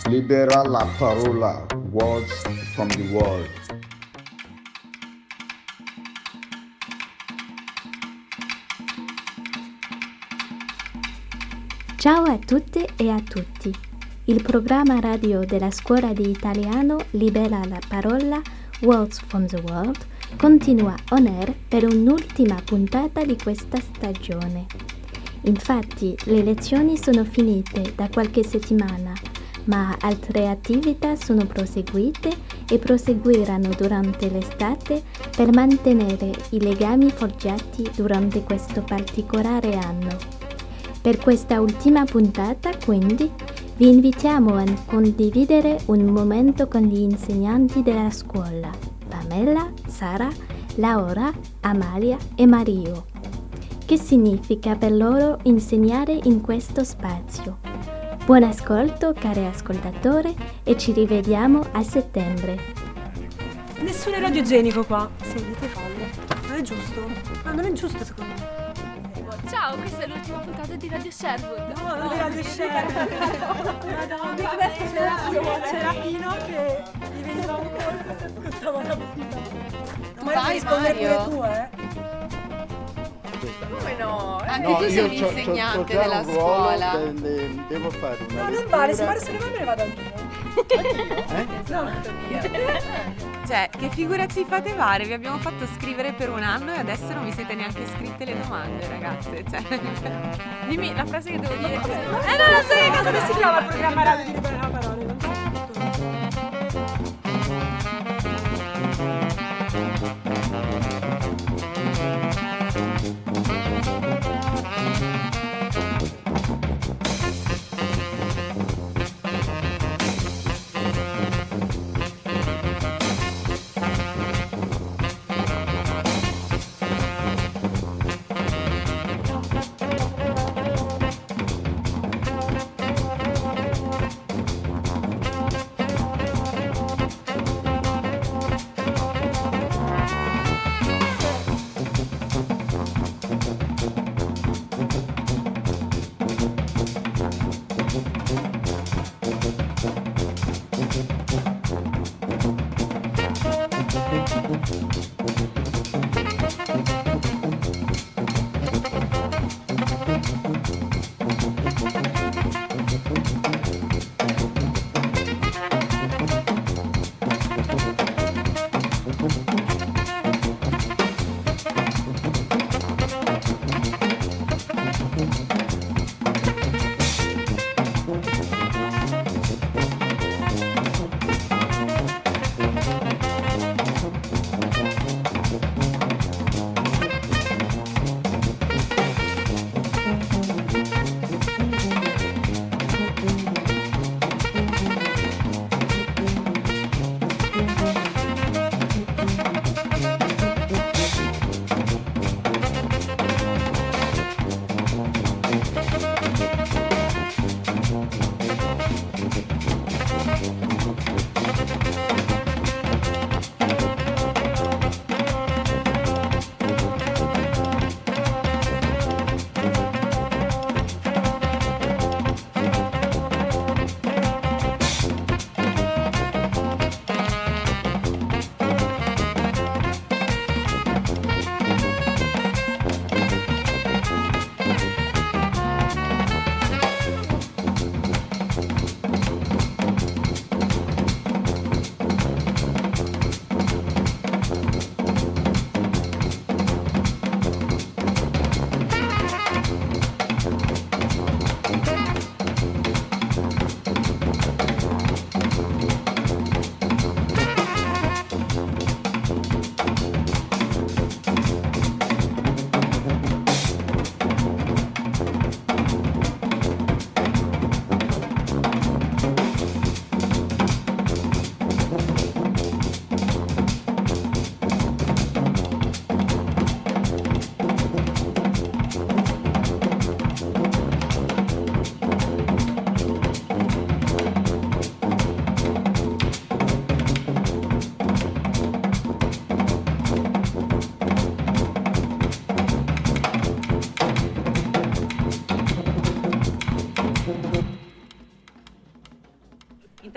Libera la parola, words from the world. Ciao a tutte e a tutti. Il programma radio della scuola di italiano Libera la parola, Words from the World, continua on air per un'ultima puntata di questa stagione. Infatti, le lezioni sono finite da qualche settimana, ma altre attività sono proseguite e proseguiranno durante l'estate per mantenere i legami forgiati durante questo particolare anno. Per questa ultima puntata, quindi, vi invitiamo a condividere un momento con gli insegnanti della scuola, Pamela, Sara, Laura, Amalia e Mario. Che significa per loro insegnare in questo spazio? Buon ascolto, cari ascoltatori, e ci rivediamo a settembre. Nessun erario igienico qua. Sì, dite falle. Non è giusto? Ah, non è giusto secondo me. Ciao, questa è l'ultima puntata di Radio Sherwood. No, non di Radio Sherwood. Madonna, questo c'era Pino che gli veniva un colpo se ascoltava la puntata. Tu vai, rispondere Mario? pure tu, Come no? Anche No, tu sei io un c'ho insegnante già della un ruolo, scuola. devo fare una No, non lettura. vale, se Mario se ne va me ne vado anch'io. Cioè, che figura ci fate fare? Vi abbiamo fatto scrivere per un anno e adesso non vi siete neanche scritte le domande, ragazze. Cioè, dimmi la frase che devo dire. Non lo so che cosa si chiama il programma radio di Libera la parola. Non so.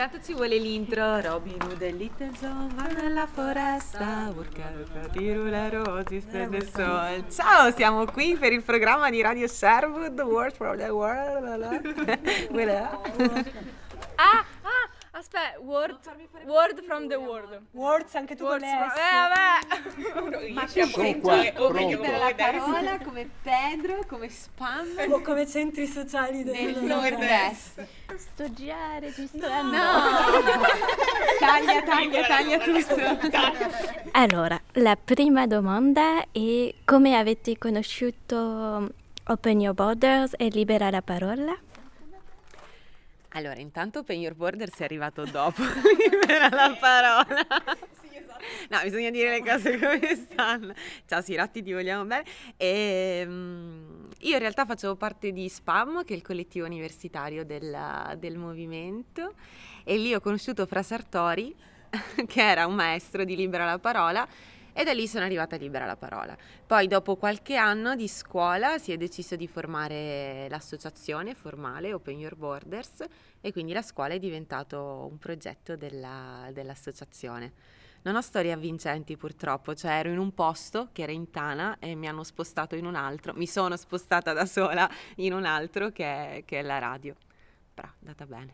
Intanto ci vuole l'intro. Robin Hood e Little John vanno nella foresta a workare per le rose spende il sole. Ciao, siamo qui per il programma di Radio Sherwood, Word from the World. Aspetta, word from the world. Words anche tu con le S. Vabbè. Ma che Sono qua, pronto. la parola come Pedro, come spam O come centri sociali del nord-est. Studiare, registrare. No! Taglia tutto. Allora, la prima domanda è come avete conosciuto Open Your Borders e Libera la Parola? Allora, intanto Open Your Borders è arrivato dopo Libera la Parola. No, bisogna dire le cose come stanno. Ciao Sirotti, ti vogliamo bene. Io in realtà facevo parte di SPAM, che è il collettivo universitario del movimento, e lì ho conosciuto Fra Sartori, che era un maestro di Libera la Parola, e da lì sono arrivata a Libera la Parola. Poi dopo qualche anno di scuola si è deciso di formare l'associazione formale Open Your Borders, e quindi la scuola è diventato un progetto dell'associazione. Non ho storie avvincenti purtroppo, cioè ero in un posto che era in Tana e mi hanno spostato in un altro, mi sono spostata da sola in un altro che è la radio, però è andata bene.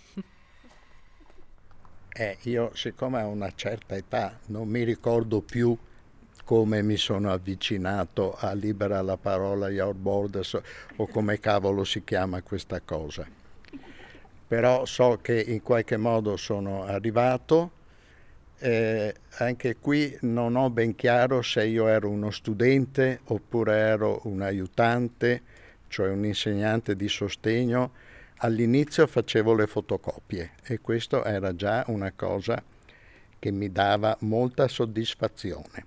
Io, siccome ho una certa età, non mi ricordo più come mi sono avvicinato a Libera la Parola, Your Borders, o come cavolo si chiama questa cosa. Però so che in qualche modo sono arrivato. Anche qui non ho ben chiaro se io ero uno studente oppure ero un aiutante, cioè un insegnante di sostegno. All'inizio facevo le fotocopie e questo era già una cosa che mi dava molta soddisfazione.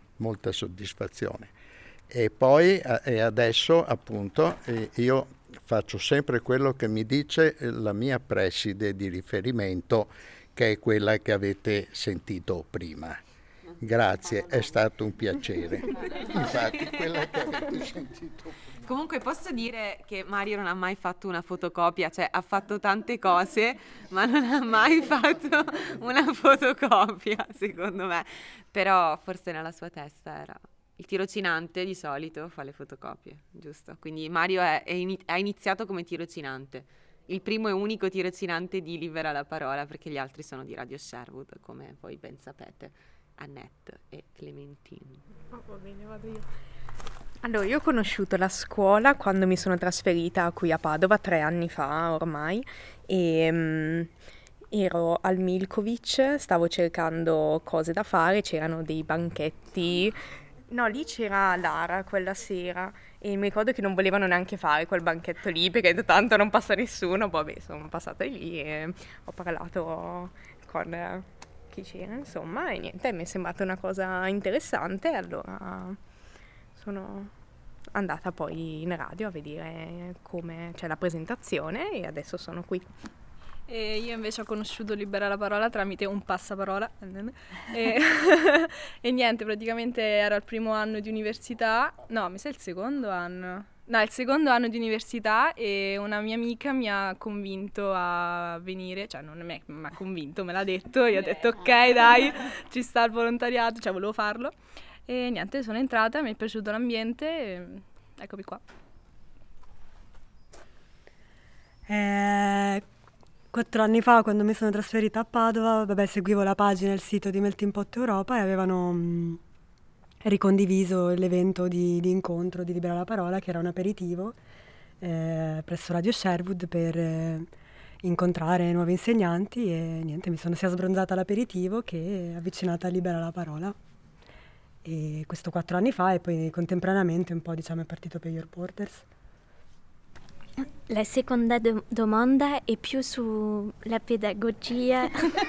E poi e adesso appunto io faccio sempre quello che mi dice la mia preside di riferimento, che è quella che avete sentito prima. Grazie, è stato un piacere. Infatti, quella che avete sentito prima. Comunque posso dire che Mario non ha mai fatto una fotocopia, cioè ha fatto tante cose, ma non ha mai fatto una fotocopia, secondo me. Però forse nella sua testa era il tirocinante, di solito fa le fotocopie, giusto? Quindi Mario ha iniziato come tirocinante. Il primo e unico tirocinante di Libera la Parola, perché gli altri sono di Radio Sherwood, come voi ben sapete, Annette e Clementine. Va bene, vado io. Allora, io ho conosciuto la scuola quando mi sono trasferita qui a Padova 3 anni fa ormai, e ero al Milkovic, stavo cercando cose da fare, c'erano dei banchetti. No, lì c'era Lara quella sera e mi ricordo che non volevano neanche fare quel banchetto lì perché tanto non passa nessuno. Vabbè, sono passata lì e ho parlato con chi c'era, insomma, e niente, mi è sembrata una cosa interessante, allora sono andata poi in radio a vedere come c'è la presentazione e adesso sono qui. E io invece ho conosciuto Libera la Parola tramite un passaparola e niente, praticamente era il primo anno di università, no, mi sa il secondo anno di università, e una mia amica mi ha convinto a venire, cioè non mi ha convinto, me l'ha detto, io ho detto ok dai, ci sta il volontariato, cioè volevo farlo, e niente, sono entrata, mi è piaciuto l'ambiente e eccomi qua. 4 anni fa, quando mi sono trasferita a Padova, seguivo la pagina e il sito di Melting Pot Europa e avevano ricondiviso l'evento di incontro di Libera la Parola, che era un aperitivo presso Radio Sherwood per incontrare nuovi insegnanti, e niente, mi sono sia sbronzata all'aperitivo che avvicinata a Libera la Parola. E questo 4 anni fa, e poi contemporaneamente un po' è partito per Your Borders. La seconda domanda è più sulla pedagogia.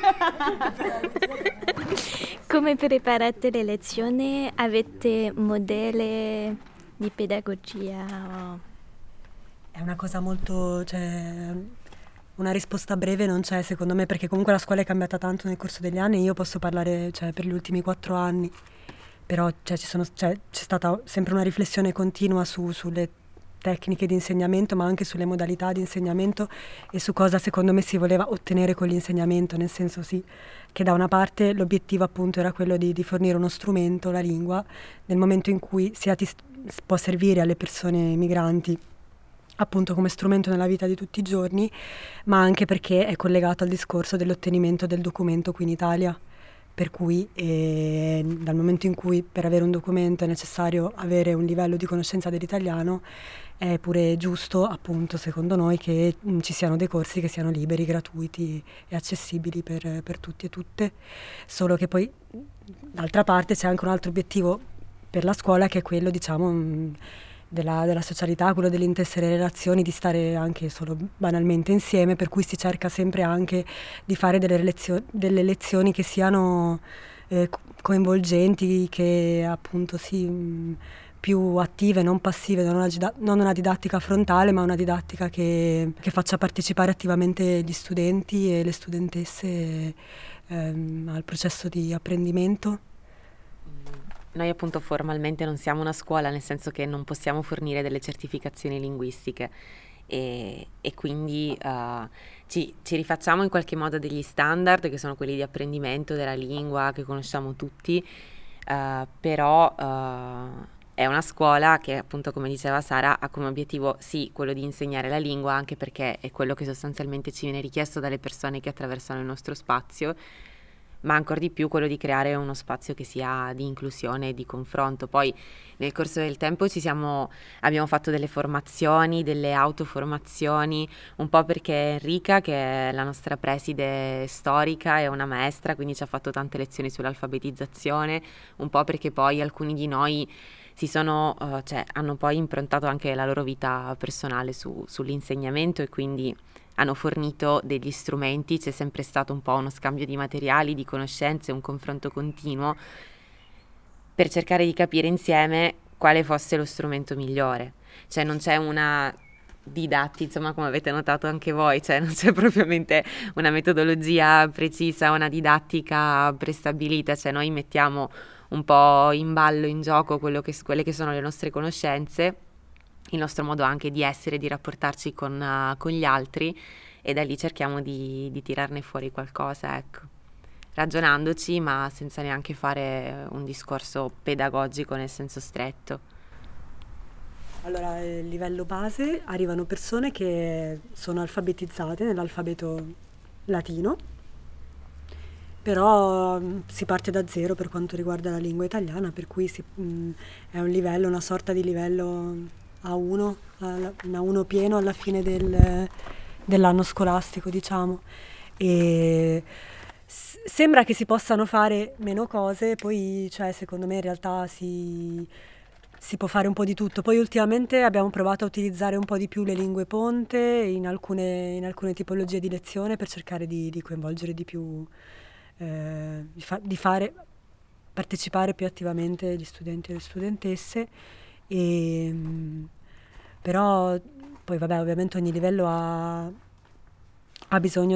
Come preparate le lezioni? Avete modelli di pedagogia? È una cosa molto, una risposta breve non c'è secondo me, perché comunque la scuola è cambiata tanto nel corso degli anni. Io posso parlare per gli ultimi 4 anni, però c'è stata sempre una riflessione continua sulle tecniche di insegnamento, ma anche sulle modalità di insegnamento e su cosa secondo me si voleva ottenere con l'insegnamento, nel senso sì, che da una parte l'obiettivo appunto era quello di fornire uno strumento, la lingua, nel momento in cui sia può servire alle persone migranti appunto come strumento nella vita di tutti i giorni, ma anche perché è collegato al discorso dell'ottenimento del documento qui in Italia. Per cui dal momento in cui per avere un documento è necessario avere un livello di conoscenza dell'italiano, è pure giusto, appunto, secondo noi, che ci siano dei corsi che siano liberi, gratuiti e accessibili per tutti e tutte. Solo che poi, d'altra parte, c'è anche un altro obiettivo per la scuola, che è quello, diciamo, della socialità, quello dell'intessere relazioni, di stare anche solo banalmente insieme, per cui si cerca sempre anche di fare delle lezioni che siano coinvolgenti, che appunto più attive, non passive, non una didattica frontale, ma una didattica che faccia partecipare attivamente gli studenti e le studentesse al processo di apprendimento. Noi appunto formalmente non siamo una scuola, nel senso che non possiamo fornire delle certificazioni linguistiche e quindi ci rifacciamo in qualche modo degli standard che sono quelli di apprendimento della lingua che conosciamo tutti, però è una scuola che appunto, come diceva Sara, ha come obiettivo sì quello di insegnare la lingua, anche perché è quello che sostanzialmente ci viene richiesto dalle persone che attraversano il nostro spazio, ma ancora di più quello di creare uno spazio che sia di inclusione e di confronto. Poi nel corso del tempo abbiamo fatto delle formazioni, delle autoformazioni, un po' perché Enrica, che è la nostra preside storica, è una maestra, quindi ci ha fatto tante lezioni sull'alfabetizzazione, un po' perché poi alcuni di noi hanno poi improntato anche la loro vita personale sull'insegnamento e quindi hanno fornito degli strumenti, c'è sempre stato un po' uno scambio di materiali, di conoscenze, un confronto continuo per cercare di capire insieme quale fosse lo strumento migliore. Cioè non c'è una didattica, insomma, come avete notato anche voi, cioè non c'è propriamente una metodologia precisa, una didattica prestabilita, cioè noi mettiamo un po' in ballo, in gioco quelle che sono le nostre conoscenze, il nostro modo anche di essere, di rapportarci con gli altri, e da lì cerchiamo di tirarne fuori qualcosa, ecco, ragionandoci ma senza neanche fare un discorso pedagogico nel senso stretto. Allora, a livello base arrivano persone che sono alfabetizzate nell'alfabeto latino, però si parte da zero per quanto riguarda la lingua italiana, per cui è un livello, una sorta di livello A1, un A1 pieno alla fine dell'anno scolastico, diciamo. E sembra che si possano fare meno cose, poi cioè, secondo me in realtà si può fare un po' di tutto. Poi ultimamente abbiamo provato a utilizzare un po' di più le lingue ponte in alcune tipologie di lezione, per cercare di coinvolgere di più, di fare partecipare più attivamente gli studenti e le studentesse. Però poi vabbè, ovviamente ogni livello ha bisogno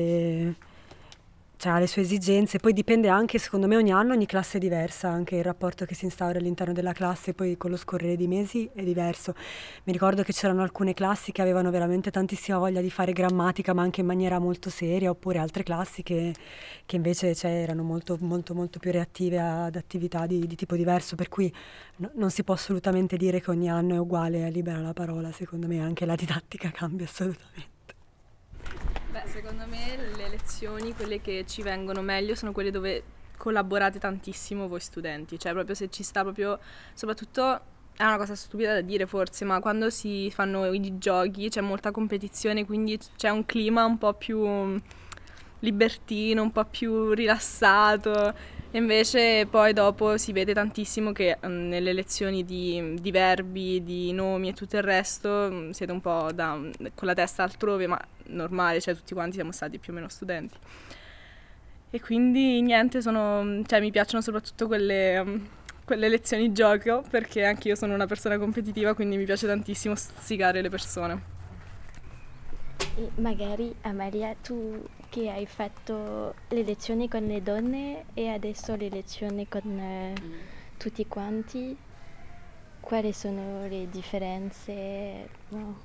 ha le sue esigenze, poi dipende anche, secondo me ogni anno, ogni classe è diversa, anche il rapporto che si instaura all'interno della classe poi con lo scorrere di mesi è diverso. Mi ricordo che c'erano alcune classi che avevano veramente tantissima voglia di fare grammatica, ma anche in maniera molto seria, oppure altre classi che invece erano molto, molto, molto più reattive ad attività di tipo diverso, per cui non si può assolutamente dire che ogni anno è uguale a Libera la Parola. Secondo me anche la didattica cambia assolutamente. Beh, secondo me le lezioni, quelle che ci vengono meglio, sono quelle dove collaborate tantissimo voi studenti, cioè proprio se ci sta proprio, soprattutto è una cosa stupida da dire forse, ma quando si fanno i giochi c'è molta competizione, quindi c'è un clima un po' più libertino, un po' più rilassato. E invece poi dopo si vede tantissimo che nelle lezioni di verbi, di nomi e tutto il resto siete un po' con la testa altrove, ma normale, cioè tutti quanti siamo stati più o meno studenti. E quindi niente, mi piacciono soprattutto quelle lezioni gioco, perché anche io sono una persona competitiva, quindi mi piace tantissimo stuzzicare le persone. E magari Amalia, tu che hai fatto le lezioni con le donne e adesso le lezioni con tutti quanti, quali sono le differenze? No.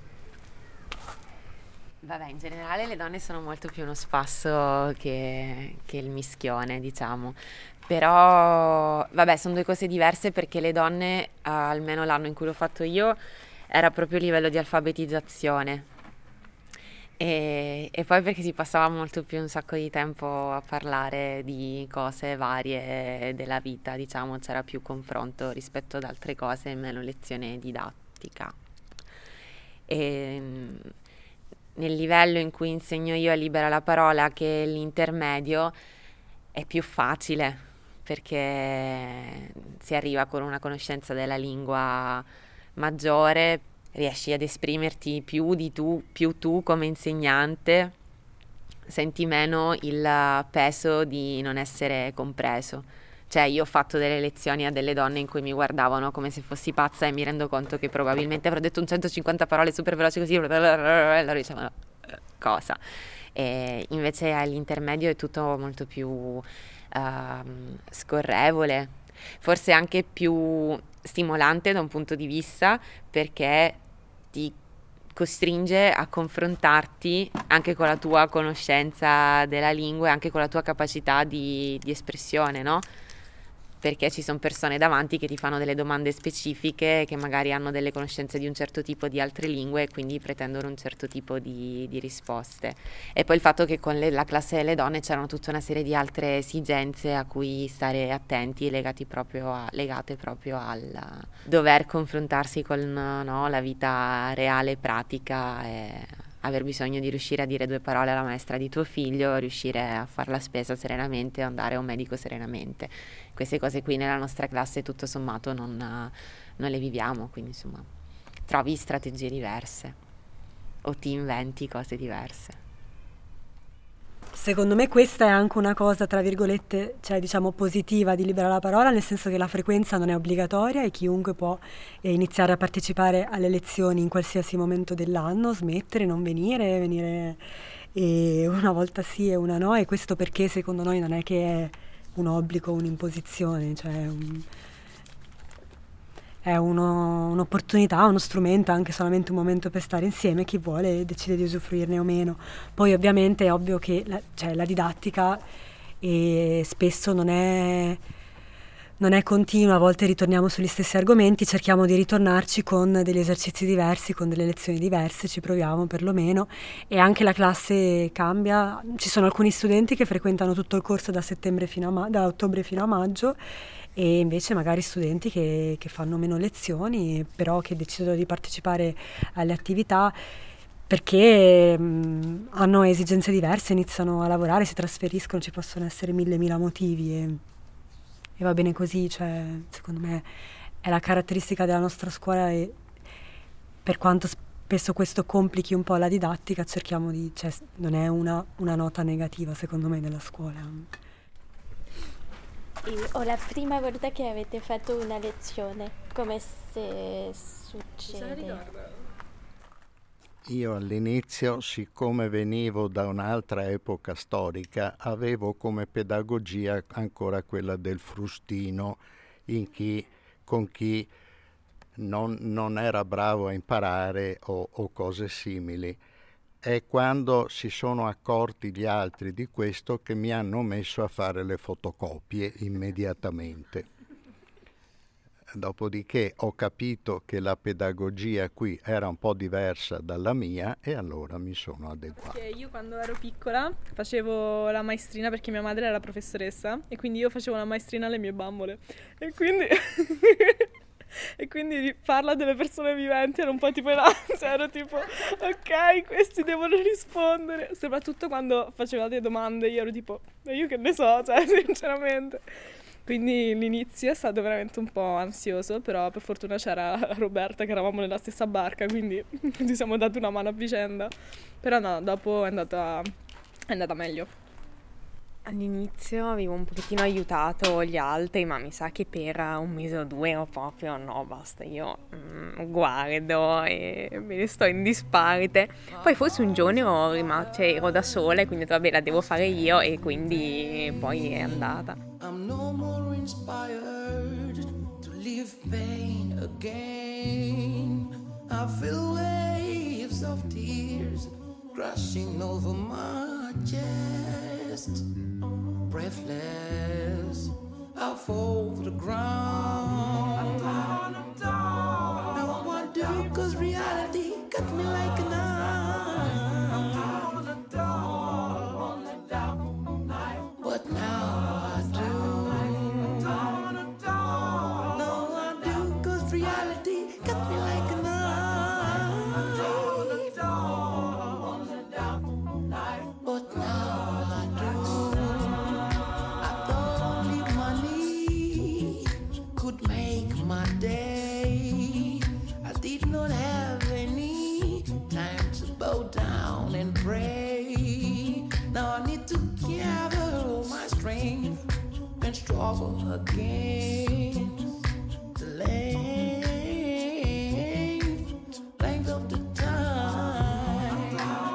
Vabbè, in generale le donne sono molto più uno spasso che il mischione, diciamo. Però, vabbè, sono due cose diverse perché le donne, almeno l'anno in cui l'ho fatto io, era proprio a livello di alfabetizzazione. E poi perché si passava molto più un sacco di tempo a parlare di cose varie della vita, diciamo, c'era più confronto rispetto ad altre cose e meno lezione didattica. E nel livello in cui insegno io a Libera la Parola, che è l'intermedio, è più facile perché si arriva con una conoscenza della lingua maggiore, riesci ad esprimerti più tu come insegnante, senti meno il peso di non essere compreso. Cioè, io ho fatto delle lezioni a delle donne in cui mi guardavano come se fossi pazza e mi rendo conto che probabilmente avrò detto un 150 parole super veloci così, e loro dicevano cosa? E invece all'intermedio è tutto molto più scorrevole, forse anche più stimolante da un punto di vista perché ti costringe a confrontarti anche con la tua conoscenza della lingua e anche con la tua capacità di espressione, no? Perché ci sono persone davanti che ti fanno delle domande specifiche, che magari hanno delle conoscenze di un certo tipo di altre lingue e quindi pretendono un certo tipo di risposte. E poi il fatto che con la classe delle donne c'erano tutta una serie di altre esigenze a cui stare attenti, legate proprio al dover confrontarsi con la vita reale e pratica e aver bisogno di riuscire a dire 2 parole alla maestra di tuo figlio, riuscire a fare la spesa serenamente, andare a un medico serenamente. Queste cose qui nella nostra classe tutto sommato non le viviamo, quindi insomma trovi strategie diverse o ti inventi cose diverse. Secondo me questa è anche una cosa, tra virgolette, cioè diciamo positiva di Libera la Parola, nel senso che la frequenza non è obbligatoria e chiunque può iniziare a partecipare alle lezioni in qualsiasi momento dell'anno, smettere, non venire e una volta sì e una no, e questo perché secondo noi non è che è un obbligo, un'imposizione, cioè è un'opportunità, uno strumento, anche solamente un momento per stare insieme, chi vuole decide di usufruirne o meno. Poi ovviamente è ovvio che la didattica spesso non è continua, a volte ritorniamo sugli stessi argomenti, cerchiamo di ritornarci con degli esercizi diversi, con delle lezioni diverse, ci proviamo perlomeno, e anche la classe cambia. Ci sono alcuni studenti che frequentano tutto il corso da ottobre fino a maggio, e invece magari studenti che fanno meno lezioni, però che decidono di partecipare alle attività perché hanno esigenze diverse, iniziano a lavorare, si trasferiscono, ci possono essere mille motivi e va bene così, cioè secondo me è la caratteristica della nostra scuola e per quanto spesso questo complichi un po' la didattica, cerchiamo cioè non è una nota negativa secondo me della scuola. O la prima volta che avete fatto una lezione, come se succede? Io all'inizio, siccome venivo da un'altra epoca storica, avevo come pedagogia ancora quella del frustino, con chi non era bravo a imparare o cose simili. È quando si sono accorti gli altri di questo che mi hanno messo a fare le fotocopie immediatamente. Dopodiché ho capito che la pedagogia qui era un po' diversa dalla mia e allora mi sono adeguato. Perché io quando ero piccola facevo la maestrina perché mia madre era professoressa e quindi io facevo la maestrina alle mie bambole e quindi... E quindi farla delle persone viventi era un po' tipo l'ansia, ero tipo ok, questi devono rispondere, soprattutto quando faceva delle domande io ero tipo, io che ne so, cioè sinceramente. Quindi l'inizio è stato veramente un po' ansioso, però per fortuna c'era Roberta che eravamo nella stessa barca, quindi ci siamo dati una mano a vicenda, però no, dopo è andata meglio. All'inizio avevo un pochettino aiutato gli altri, ma mi sa che per un mese o 2 ho proprio no, basta, io guardo e me ne sto in disparte. Poi forse un giorno ero da sola e quindi ho detto vabbè, la devo fare io e quindi poi è andata. I'm no more inspired to relieve pain again. I feel waves of tears crashing over my chest. Breathless, I fall to the ground. Now what do, 'cause reality cut me like a knife. But now I do. Now I do, 'cause reality cut me like a knife. But now I do. I thought only money could make my day. I did not have any time to bow down and pray. Now I need to gather all my strength and struggle against the length of the time.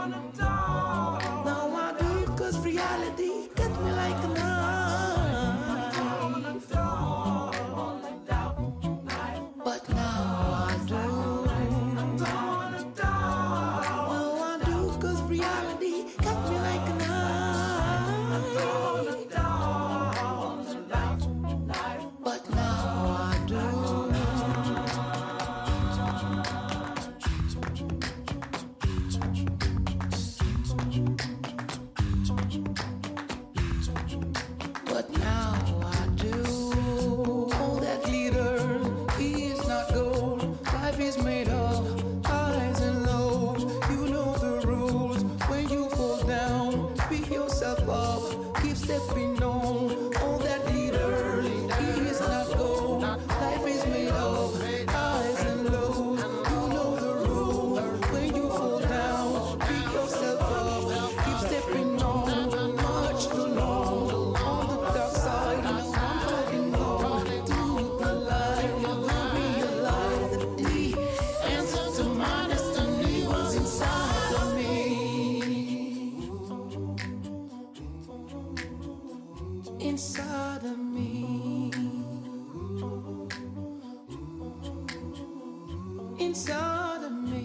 Now I do, 'cause reality cut me like a knife. But now I do. Now I do, 'cause reality cut me like a knife. But now I do. But now I do. All that glitters is not gold. Life is made of highs and lows. You know the rules. When you fall down, pick yourself up, keep stepping on. All that glitters is not gold. Life is made of highs and lows. You know the rules. When you fall down, pick yourself up, keep stepping on. Much too long on the dark side. Now I'm holding on to the light. Never realized that the answer to my destiny was inside of me. Inside of me. Inside of me.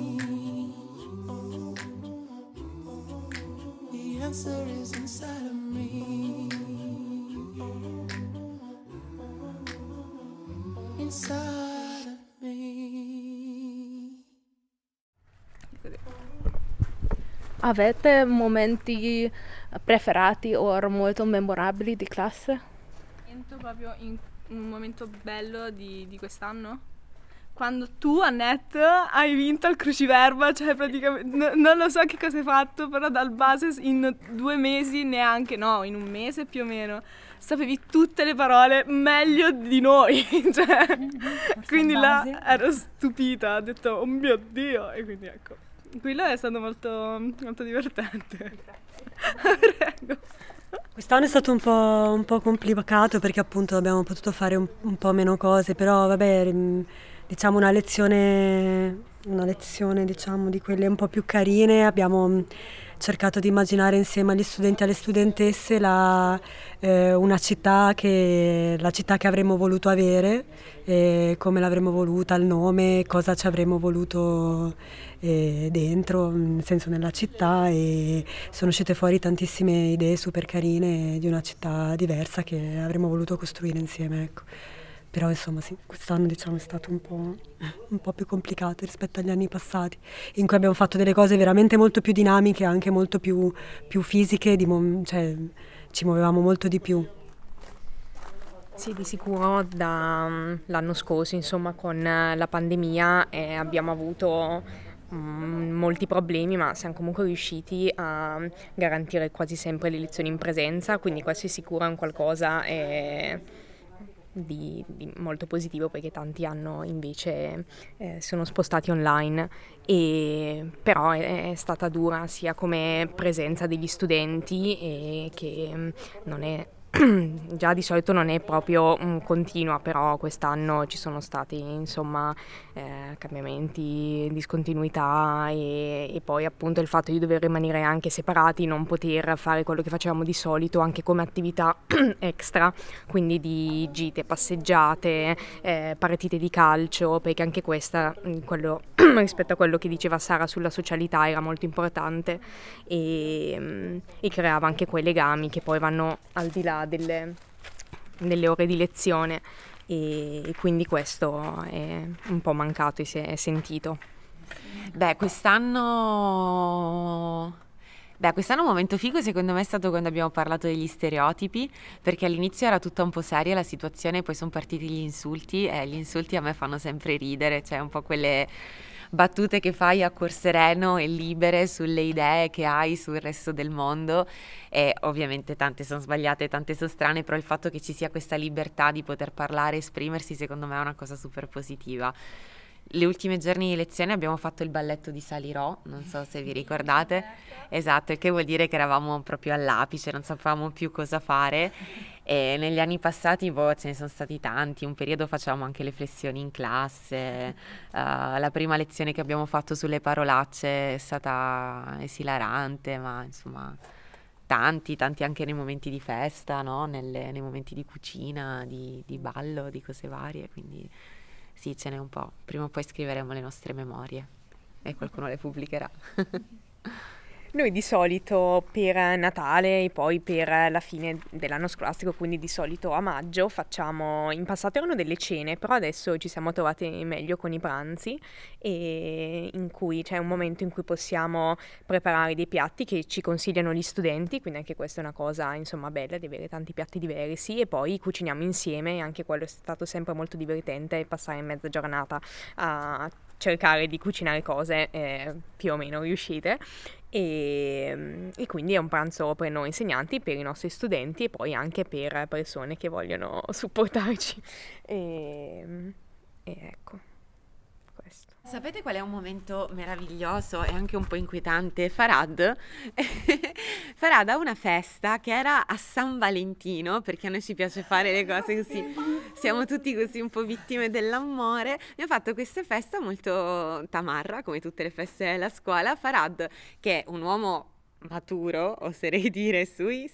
The answer is inside of me. Inside of me. Avete momenti preferiti o molto memorabili di classe? Sento proprio un momento bello di quest'anno? Quando tu, Annette, hai vinto al cruciverba, cioè praticamente non lo so che cosa hai fatto, però dal base in 2 mesi neanche, no, in un mese più o meno, sapevi tutte le parole meglio di noi, cioè, quindi là ero stupita, ho detto oh mio Dio, e quindi ecco, quello è stato molto, molto divertente. Prego. Quest'anno è stato un po' complicato perché appunto abbiamo potuto fare un po' meno cose, però vabbè, diciamo una lezione diciamo di quelle un po' più carine. Abbiamo cercato di immaginare insieme agli studenti e alle studentesse una città la città che avremmo voluto avere, come l'avremmo voluta, il nome, cosa ci avremmo voluto dentro, nel senso nella città, e sono uscite fuori tantissime idee super carine di una città diversa che avremmo voluto costruire insieme, ecco. Però insomma sì, quest'anno diciamo è stato un po' più complicato rispetto agli anni passati, in cui abbiamo fatto delle cose veramente molto più dinamiche, anche molto più fisiche, cioè ci muovevamo molto di più. Sì, di sicuro dall'anno scorso, insomma, con la pandemia abbiamo avuto molti problemi, ma siamo comunque riusciti a garantire quasi sempre le lezioni in presenza, quindi questo è sicuro un qualcosa di molto positivo, perché tanti hanno invece sono spostati online, però è stata dura sia come presenza degli studenti che non è già di solito non è proprio continua, però quest'anno ci sono stati insomma cambiamenti, discontinuità e poi appunto il fatto di dover rimanere anche separati, non poter fare quello che facevamo di solito anche come attività extra, quindi di gite, passeggiate, partite di calcio, perché anche questa, quello, rispetto a quello che diceva Sara sulla socialità, era molto importante e creava anche quei legami che poi vanno al di là delle ore di lezione e quindi questo è un po' mancato e si è sentito. Quest'anno un momento figo secondo me è stato quando abbiamo parlato degli stereotipi, perché all'inizio era tutta un po' seria la situazione, poi sono partiti gli insulti e gli insulti a me fanno sempre ridere, cioè un po' quelle battute che fai a cuor sereno e libere sulle idee che hai sul resto del mondo, e ovviamente tante sono sbagliate, tante sono strane, però il fatto che ci sia questa libertà di poter parlare, esprimersi, secondo me è una cosa super positiva. Le ultime giorni di lezione abbiamo fatto il balletto di Salirò, non so se vi ricordate, esatto, il che vuol dire che eravamo proprio all'apice, non sapevamo più cosa fare e negli anni passati ce ne sono stati tanti, un periodo facevamo anche le flessioni in classe, la prima lezione che abbiamo fatto sulle parolacce è stata esilarante, ma insomma tanti anche nei momenti di festa, no? Nei momenti di cucina, di ballo, di cose varie, quindi... Sì, ce n'è un po'. Prima o poi scriveremo le nostre memorie e qualcuno le pubblicherà. Noi di solito per Natale e poi per la fine dell'anno scolastico, quindi di solito a maggio, facciamo, in passato erano delle cene, però adesso ci siamo trovati meglio con i pranzi e in cui c'è un momento in cui possiamo preparare dei piatti che ci consigliano gli studenti, quindi anche questa è una cosa insomma bella di avere tanti piatti diversi e poi cuciniamo insieme, anche quello è stato sempre molto divertente, passare mezza giornata a cercare di cucinare cose più o meno riuscite e quindi è un pranzo per noi insegnanti, per i nostri studenti e poi anche per persone che vogliono supportarci e ecco questo. Sapete qual è un momento meraviglioso e anche un po' inquietante? Farad ha una festa che era a San Valentino, perché a noi ci piace fare le cose così, siamo tutti così un po' vittime dell'amore. Mi ha fatto questa festa molto tamarra, come tutte le feste della scuola. Farad, che è un uomo maturo, oserei dire sui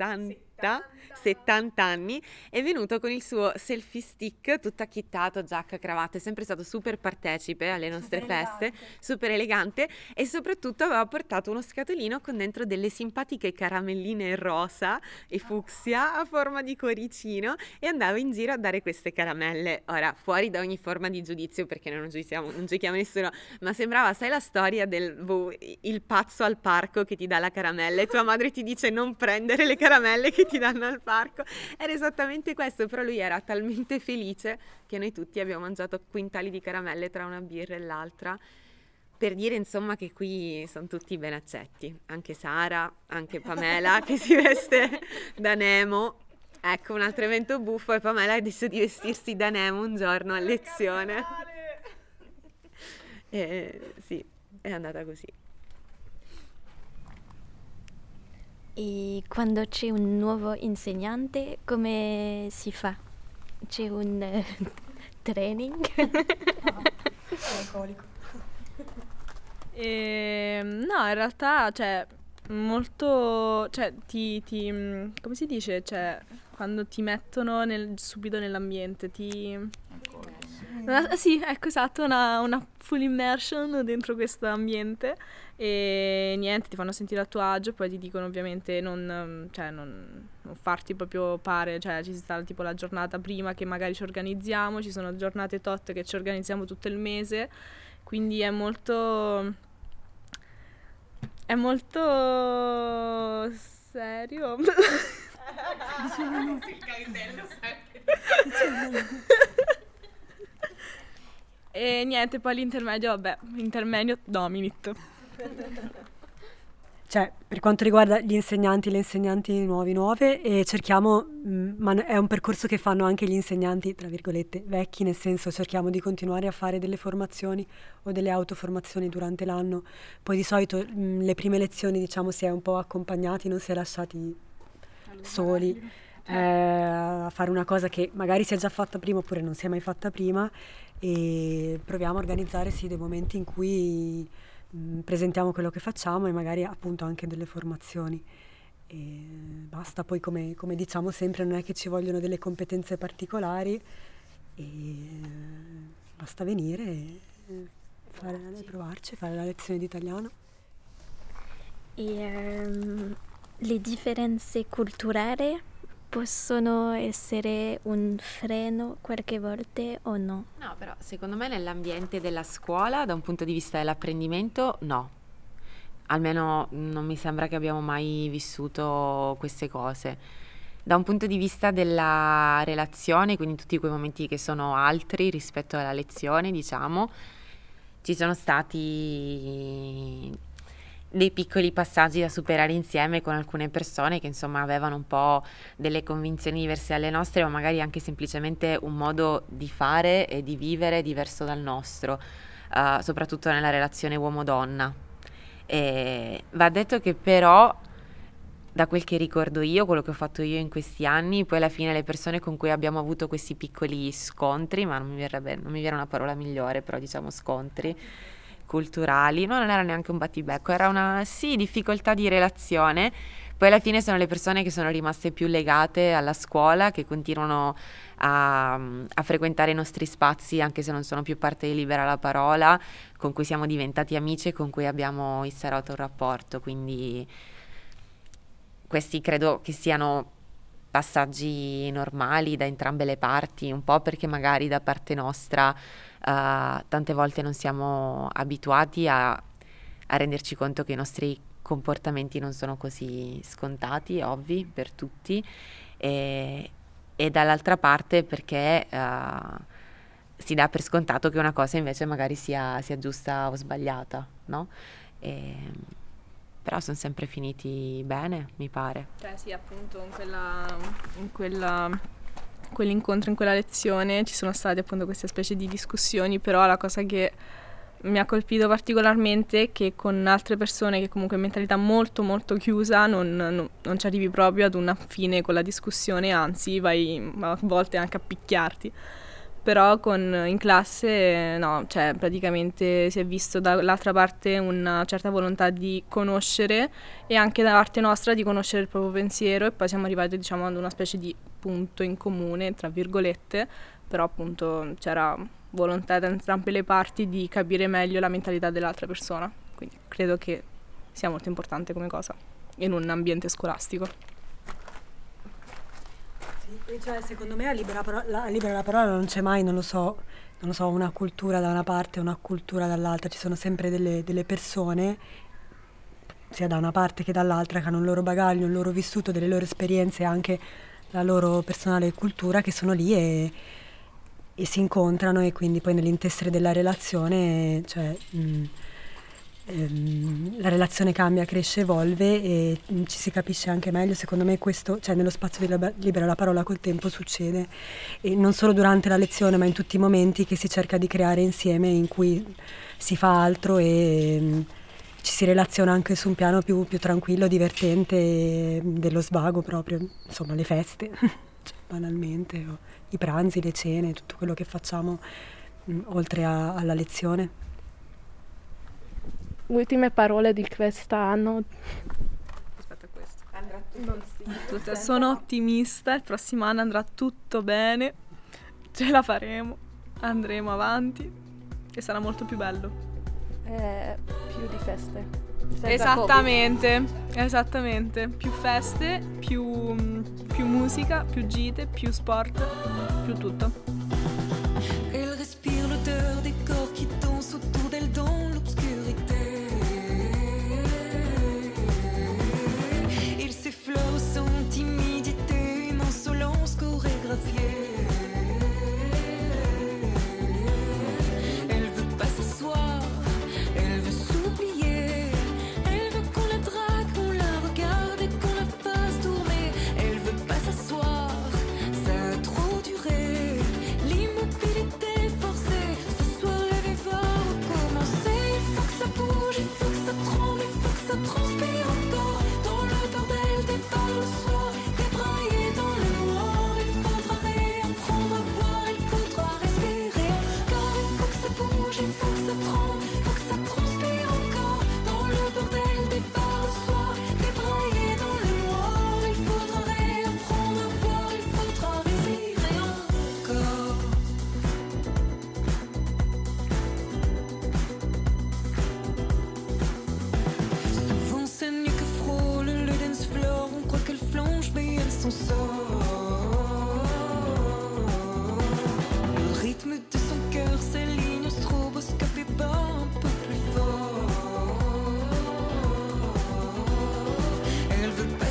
70 anni, è venuto con il suo selfie stick tutto acchittato, giacca, cravatta, è sempre stato super partecipe alle nostre feste, super elegante e soprattutto aveva portato uno scatolino con dentro delle simpatiche caramelline rosa e fucsia a forma di cuoricino e andava in giro a dare queste caramelle. Ora, fuori da ogni forma di giudizio, perché noi non giudichiamo nessuno, ma sembrava, sai la storia del il pazzo al parco che ti dà la caramella e tua madre ti dice non prendere le caramelle che ti danno al parco? Era esattamente questo, però lui era talmente felice che noi tutti abbiamo mangiato quintali di caramelle tra una birra e l'altra, per dire insomma che qui sono tutti ben accetti, anche Sara, anche Pamela che si veste da Nemo. Ecco, un altro evento buffo, e Pamela ha deciso di vestirsi da Nemo un giorno a lezione. Sì, è andata così. E quando c'è un nuovo insegnante, come si fa? C'è un training? Alcolico. No, in realtà, cioè, molto, cioè, come si dice? Cioè, quando ti mettono subito nell'ambiente, sì, ecco, esatto, una full immersion dentro questo ambiente e niente, ti fanno sentire a tuo agio, poi ti dicono ovviamente non farti proprio pare, cioè ci sta tipo la giornata prima che magari ci organizziamo, ci sono giornate tot che ci organizziamo tutto il mese, quindi è molto serio. E niente, poi l'intermedio, intermedio dominit. Cioè, per quanto riguarda gli insegnanti e le insegnanti nuove, cerchiamo, ma è un percorso che fanno anche gli insegnanti, tra virgolette, vecchi, nel senso cerchiamo di continuare a fare delle formazioni o delle autoformazioni durante l'anno. Poi di solito le prime lezioni, diciamo, si è un po' accompagnati, non si è lasciati soli. a fare una cosa che magari si è già fatta prima oppure non si è mai fatta prima, e proviamo a organizzare dei momenti in cui presentiamo quello che facciamo e magari appunto anche delle formazioni. E basta, poi come diciamo sempre, non è che ci vogliono delle competenze particolari, e basta venire e provarci, fare la lezione di italiano. E le differenze culturali possono essere un freno qualche volta o no? No, però secondo me nell'ambiente della scuola, da un punto di vista dell'apprendimento, no. Almeno non mi sembra che abbiamo mai vissuto queste cose. Da un punto di vista della relazione, quindi tutti quei momenti che sono altri rispetto alla lezione, diciamo, ci sono stati dei piccoli passaggi da superare insieme con alcune persone che insomma avevano un po' delle convinzioni diverse dalle nostre, ma magari anche semplicemente un modo di fare e di vivere diverso dal nostro, soprattutto nella relazione uomo-donna. E va detto che però, da quel che ricordo io, quello che ho fatto io in questi anni, poi alla fine le persone con cui abbiamo avuto questi piccoli scontri, ma non mi viene una parola migliore, però diciamo scontri culturali, no, non era neanche un battibecco, era una difficoltà di relazione. Poi alla fine sono le persone che sono rimaste più legate alla scuola, che continuano a frequentare i nostri spazi anche se non sono più parte di Libera la Parola, con cui siamo diventati amici e con cui abbiamo instaurato un rapporto. Quindi questi credo che siano passaggi normali da entrambe le parti, un po' perché magari da parte nostra tante volte non siamo abituati a renderci conto che i nostri comportamenti non sono così scontati, ovvi per tutti, e dall'altra parte perché si dà per scontato che una cosa invece magari sia giusta o sbagliata, no? Però sono sempre finiti bene, mi pare. Cioè sì, appunto quell'incontro, in quella lezione ci sono state appunto queste specie di discussioni, però la cosa che mi ha colpito particolarmente è che con altre persone che comunque mentalità molto molto chiusa non ci arrivi proprio ad una fine con la discussione, anzi vai a volte anche a picchiarti. Però in classe no, cioè praticamente si è visto dall'altra parte una certa volontà di conoscere e anche da parte nostra di conoscere il proprio pensiero, e poi siamo arrivati diciamo ad una specie di punto in comune, tra virgolette, però appunto c'era volontà da entrambe le parti di capire meglio la mentalità dell'altra persona, quindi credo che sia molto importante come cosa in un ambiente scolastico. Cioè, secondo me a Libera la Parola non c'è mai, non lo so, una cultura da una parte e una cultura dall'altra. Ci sono sempre delle persone, sia da una parte che dall'altra, che hanno il loro bagaglio, il loro vissuto, delle loro esperienze e anche la loro personale cultura, che sono lì e si incontrano, e quindi poi nell'intessere della relazione, cioè, la relazione cambia, cresce, evolve e ci si capisce anche meglio. Secondo me questo, cioè nello spazio di Libera la Parola col tempo succede, e non solo durante la lezione ma in tutti i momenti che si cerca di creare insieme, in cui si fa altro e ci si relaziona anche su un piano più tranquillo, divertente, dello svago proprio, insomma le feste, cioè, banalmente, o i pranzi, le cene, tutto quello che facciamo oltre alla lezione. Ultime parole di quest'anno. Aspetta, questo. Sono ottimista, il prossimo anno andrà tutto bene, ce la faremo, andremo avanti e sarà molto più bello. Più di feste. Esattamente, più feste, più musica, più gite, più sport, più tutto. Elle respire l'odeur des corps qui dansent autour d'elle dans l'obscurité. Il s'effleure sans timidité, une insolence chorégraphiée. Elle veut pas s'asseoir, elle veut s'oublier. Elle veut qu'on la drague, qu'on la regarde et qu'on la fasse tourner. Elle veut pas s'asseoir, ça a trop duré. L'immobilité son sort. Le rythme de son cœur s'aligne au stroboscope et bat un peu plus fort. Elle veut passer